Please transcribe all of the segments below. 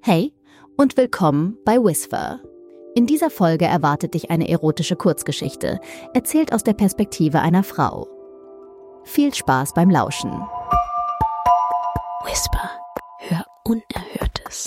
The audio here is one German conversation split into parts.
Hey und willkommen bei Whisper. In dieser Folge erwartet dich eine erotische Kurzgeschichte, erzählt aus der Perspektive einer Frau. Viel Spaß beim Lauschen. Whisper, hör Unerhörtes.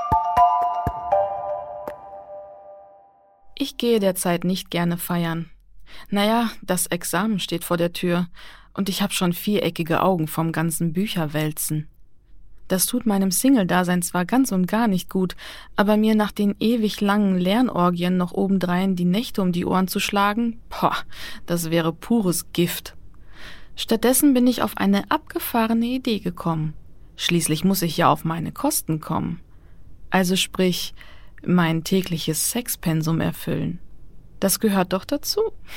Ich gehe derzeit nicht gerne feiern. Naja, das Examen steht vor der Tür und ich habe schon viereckige Augen vom ganzen Bücherwälzen. Das tut meinem Single-Dasein zwar ganz und gar nicht gut, aber mir nach den ewig langen Lernorgien noch obendrein die Nächte um die Ohren zu schlagen, das wäre pures Gift. Stattdessen bin ich auf eine abgefahrene Idee gekommen. Schließlich muss ich ja auf meine Kosten kommen. Also sprich, mein tägliches Sexpensum erfüllen. Das gehört doch dazu.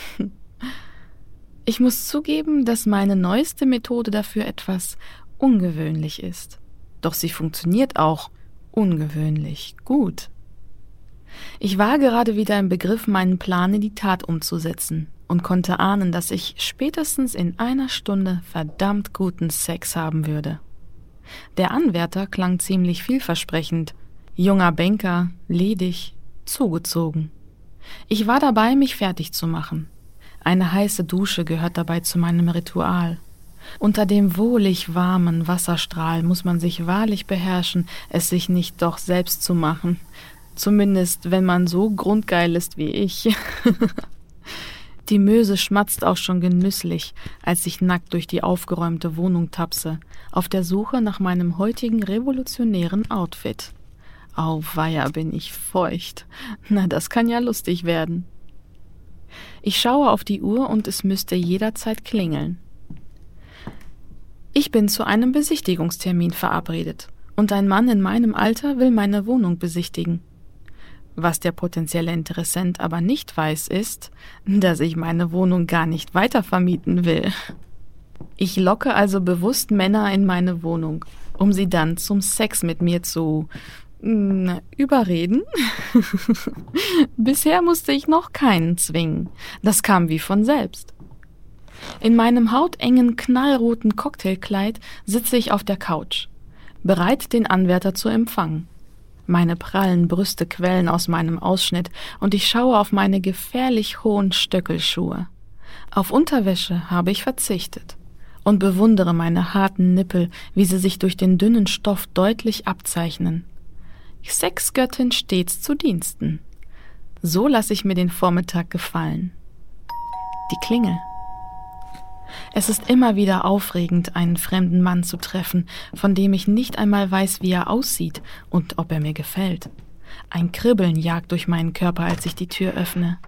Ich muss zugeben, dass meine neueste Methode dafür etwas ungewöhnlich ist. Doch sie funktioniert auch ungewöhnlich gut. Ich war gerade wieder im Begriff, meinen Plan in die Tat umzusetzen und konnte ahnen, dass ich spätestens in einer Stunde verdammt guten Sex haben würde. Der Anwärter klang ziemlich vielversprechend. Junger Banker, ledig, zugezogen. Ich war dabei, mich fertig zu machen. Eine heiße Dusche gehört dabei zu meinem Ritual. Unter dem wohlig warmen Wasserstrahl muss man sich wahrlich beherrschen, es sich nicht doch selbst zu machen. Zumindest, wenn man so grundgeil ist wie ich. Die Möse schmatzt auch schon genüsslich, als ich nackt durch die aufgeräumte Wohnung tapse, auf der Suche nach meinem heutigen revolutionären Outfit. Auweia, bin ich feucht. Na, das kann ja lustig werden. Ich schaue auf die Uhr und es müsste jederzeit klingeln. Ich bin zu einem Besichtigungstermin verabredet und ein Mann in meinem Alter will meine Wohnung besichtigen. Was der potenzielle Interessent aber nicht weiß, ist, dass ich meine Wohnung gar nicht weitervermieten will. Ich locke also bewusst Männer in meine Wohnung, um sie dann zum Sex mit mir zu überreden. Bisher musste ich noch keinen zwingen. Das kam wie von selbst. In meinem hautengen, knallroten Cocktailkleid sitze ich auf der Couch, bereit, den Anwärter zu empfangen. Meine prallen Brüste quellen aus meinem Ausschnitt und ich schaue auf meine gefährlich hohen Stöckelschuhe. Auf Unterwäsche habe ich verzichtet und bewundere meine harten Nippel, wie sie sich durch den dünnen Stoff deutlich abzeichnen. Sexgöttin stets zu Diensten. So lasse ich mir den Vormittag gefallen. Die Klingel. Es ist immer wieder aufregend, einen fremden Mann zu treffen, von dem ich nicht einmal weiß, wie er aussieht und ob er mir gefällt. Ein Kribbeln jagt durch meinen Körper, als ich die Tür öffne.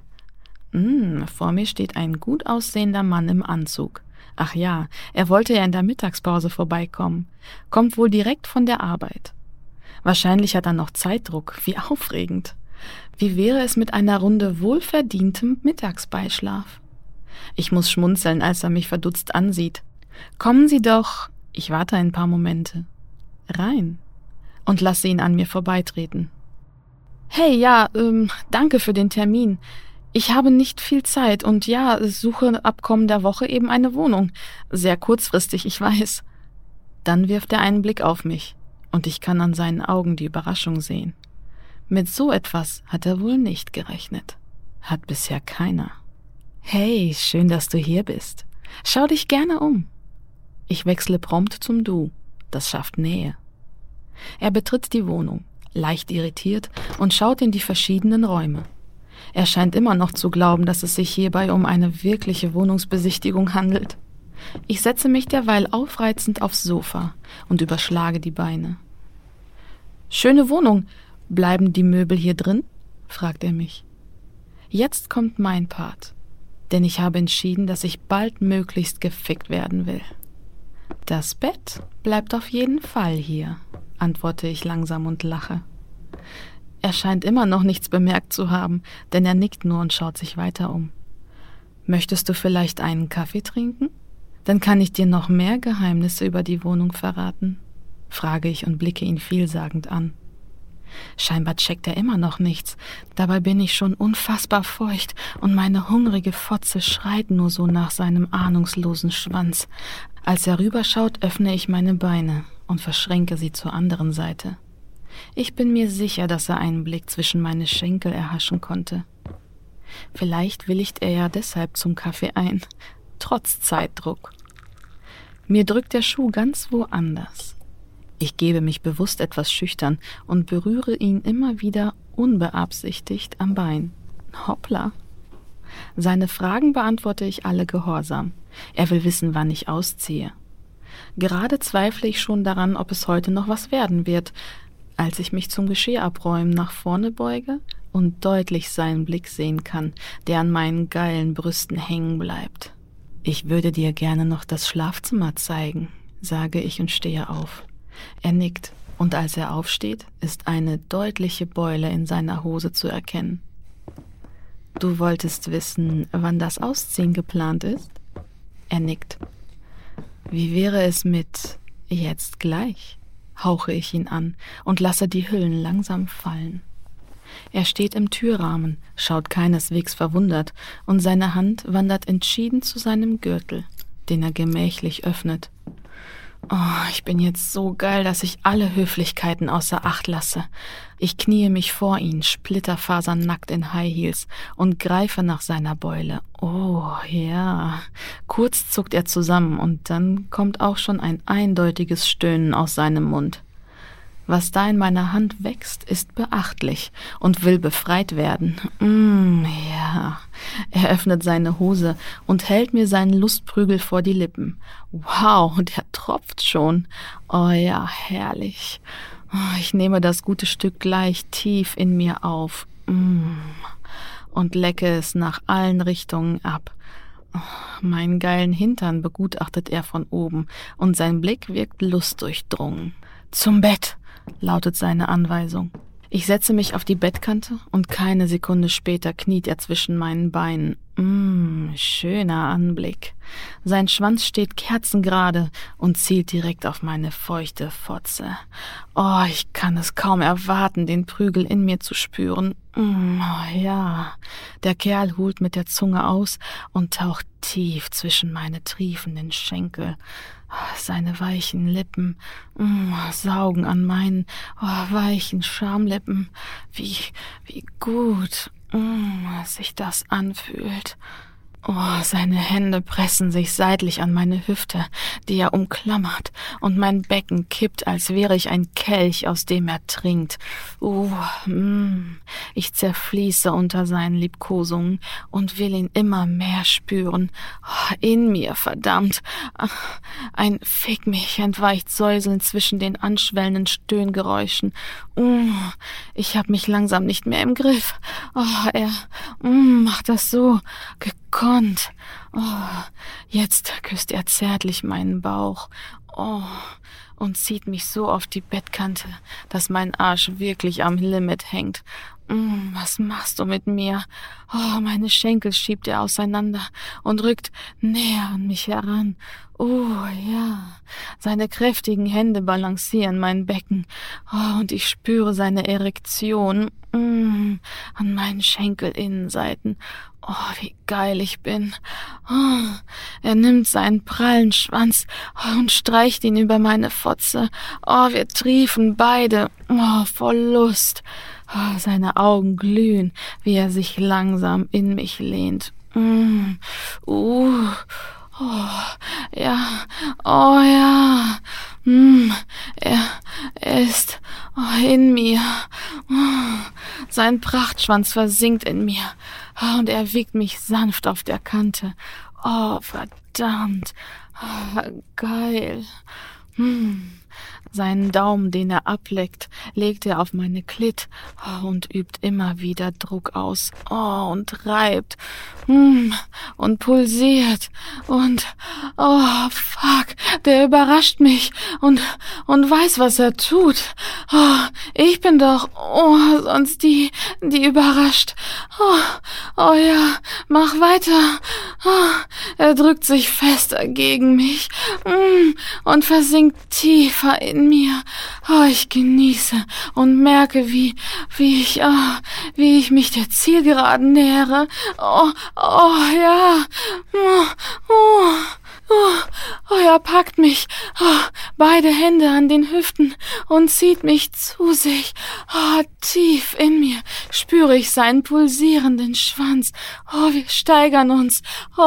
Vor mir steht ein gut aussehender Mann im Anzug. Ach ja, er wollte ja in der Mittagspause vorbeikommen. Kommt wohl direkt von der Arbeit. Wahrscheinlich hat er noch Zeitdruck. Wie aufregend. Wie wäre es mit einer Runde wohlverdientem Mittagsbeischlaf? Ich muss schmunzeln, als er mich verdutzt ansieht. Kommen Sie doch, ich warte ein paar Momente, rein und lasse ihn an mir vorbeitreten. Hey, ja, danke für den Termin. Ich habe nicht viel Zeit und ja, suche ab kommender Woche eben eine Wohnung. Sehr kurzfristig, ich weiß. Dann wirft er einen Blick auf mich und ich kann an seinen Augen die Überraschung sehen. Mit so etwas hat er wohl nicht gerechnet. Hat bisher keiner. Hey, schön, dass du hier bist. Schau dich gerne um. Ich wechsle prompt zum Du. Das schafft Nähe. Er betritt die Wohnung, leicht irritiert, und schaut in die verschiedenen Räume. Er scheint immer noch zu glauben, dass es sich hierbei um eine wirkliche Wohnungsbesichtigung handelt. Ich setze mich derweil aufreizend aufs Sofa und überschlage die Beine. Schöne Wohnung. Bleiben die Möbel hier drin? Fragt er mich. Jetzt kommt mein Part. Denn ich habe entschieden, dass ich baldmöglichst gefickt werden will. Das Bett bleibt auf jeden Fall hier, antworte ich langsam und lache. Er scheint immer noch nichts bemerkt zu haben, denn er nickt nur und schaut sich weiter um. Möchtest du vielleicht einen Kaffee trinken? Dann kann ich dir noch mehr Geheimnisse über die Wohnung verraten, frage ich und blicke ihn vielsagend an. Scheinbar checkt er immer noch nichts. Dabei bin ich schon unfassbar feucht und meine hungrige Fotze schreit nur so nach seinem ahnungslosen Schwanz. Als er rüberschaut, öffne ich meine Beine und verschränke sie zur anderen Seite. Ich bin mir sicher, dass er einen Blick zwischen meine Schenkel erhaschen konnte. Vielleicht willigt er ja deshalb zum Kaffee ein, trotz Zeitdruck. Mir drückt der Schuh ganz woanders. Ich gebe mich bewusst etwas schüchtern und berühre ihn immer wieder unbeabsichtigt am Bein. Hoppla. Seine Fragen beantworte ich alle gehorsam. Er will wissen, wann ich ausziehe. Gerade zweifle ich schon daran, ob es heute noch was werden wird, als ich mich zum Geschirrabräumen nach vorne beuge und deutlich seinen Blick sehen kann, der an meinen geilen Brüsten hängen bleibt. »Ich würde dir gerne noch das Schlafzimmer zeigen«, sage ich und stehe auf. Er nickt, und als er aufsteht, ist eine deutliche Beule in seiner Hose zu erkennen. »Du wolltest wissen, wann das Ausziehen geplant ist?« Er nickt. »Wie wäre es mit jetzt gleich?« hauche ich ihn an und lasse die Hüllen langsam fallen. Er steht im Türrahmen, schaut keineswegs verwundert, und seine Hand wandert entschieden zu seinem Gürtel, den er gemächlich öffnet. Oh, ich bin jetzt so geil, dass ich alle Höflichkeiten außer Acht lasse. Ich kniee mich vor ihn, splitterfasernackt in High Heels, und greife nach seiner Beule. Oh, ja. Kurz zuckt er zusammen, und dann kommt auch schon ein eindeutiges Stöhnen aus seinem Mund. Was da in meiner Hand wächst, ist beachtlich und will befreit werden. Ja. Er öffnet seine Hose und hält mir seinen Lustprügel vor die Lippen. Wow, der tropft schon. Oh ja, herrlich. Ich nehme das gute Stück gleich tief in mir auf und lecke es nach allen Richtungen ab. Meinen geilen Hintern begutachtet er von oben und sein Blick wirkt lustdurchdrungen. »Zum Bett«, lautet seine Anweisung. Ich setze mich auf die Bettkante und keine Sekunde später kniet er zwischen meinen Beinen. Schöner Anblick. Sein Schwanz steht kerzengerade und zielt direkt auf meine feuchte Fotze. Oh, ich kann es kaum erwarten, den Prügel in mir zu spüren. Ja. Der Kerl holt mit der Zunge aus und taucht tief zwischen meine triefenden Schenkel. Seine weichen Lippen saugen an meinen weichen Schamlippen. Wie gut sich das anfühlt. Oh, seine Hände pressen sich seitlich an meine Hüfte, die er umklammert, und mein Becken kippt, als wäre ich ein Kelch, aus dem er trinkt. Ich zerfließe unter seinen Liebkosungen und will ihn immer mehr spüren. In mir, verdammt. Ein Fick mich entweicht säuselnd zwischen den anschwellenden Stöhngeräuschen. Ich hab mich langsam nicht mehr im Griff. Er macht das so gekonnt. Jetzt küsst er zärtlich meinen Bauch. Und zieht mich so auf die Bettkante, dass mein Arsch wirklich am Limit hängt. Was machst du mit mir? Meine Schenkel schiebt er auseinander und rückt näher an mich heran. Ja. Seine kräftigen Hände balancieren mein Becken. Und ich spüre seine Erektion an meinen Schenkelinnenseiten. Wie geil ich bin. Er nimmt seinen prallen Schwanz und streicht ihn über meine Fotze. Wir triefen beide voll Lust. Seine Augen glühen, wie er sich langsam in mich lehnt. Ja. Er ist in mir. Sein Prachtschwanz versinkt in mir und er wiegt mich sanft auf der Kante. Verdammt. Geil. Seinen Daumen, den er ableckt, legt er auf meine Klit und übt immer wieder Druck aus. Und reibt und pulsiert und fuck, der überrascht mich und weiß, was er tut. Ich bin doch sonst die überrascht. Ja, mach weiter. Er drückt sich fester gegen mich und versinkt tiefer in mir. Ich genieße und merke, wie ich mich der Zielgeraden nähere. Ja. Er packt mich, beide Hände an den Hüften und zieht mich zu sich. Tief in mir spüre ich seinen pulsierenden Schwanz. Wir steigern uns.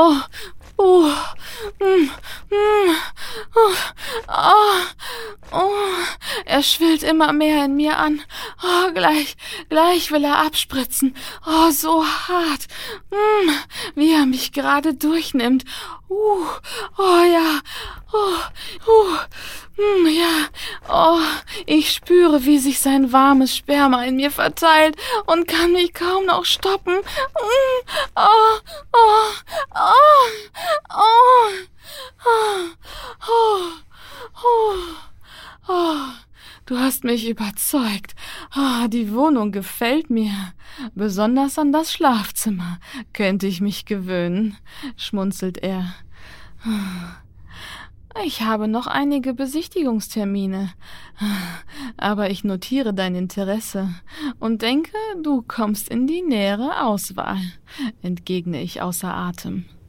Er schwillt immer mehr in mir an. Gleich will er abspritzen. So hart. Wie er mich gerade durchnimmt. Ich spüre, wie sich sein warmes Sperma in mir verteilt und kann mich kaum noch stoppen. Du hast mich überzeugt. Die Wohnung gefällt mir. Besonders an das Schlafzimmer könnte ich mich gewöhnen, schmunzelt er. Ich habe noch einige Besichtigungstermine, aber ich notiere dein Interesse und denke, du kommst in die nähere Auswahl, entgegne ich außer Atem.